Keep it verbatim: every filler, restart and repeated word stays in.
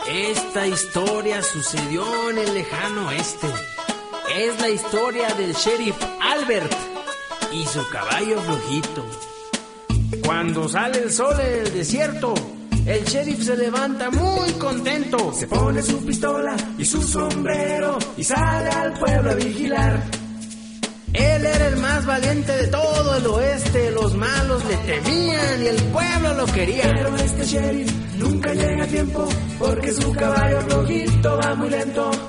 Esta historia sucedió en el lejano oeste. Es la historia del sheriff Albert y su caballo flojito. Cuando sale el sol en el desierto, el sheriff se levanta muy contento. Se pone su pistola y su sombrero y sale al pueblo a vigilar. Él era el más valiente de todo el oeste. Los malos le temían y el pueblo lo quería. Pero este sheriff nunca llega a tiempo porque su caballo flojito va muy lento.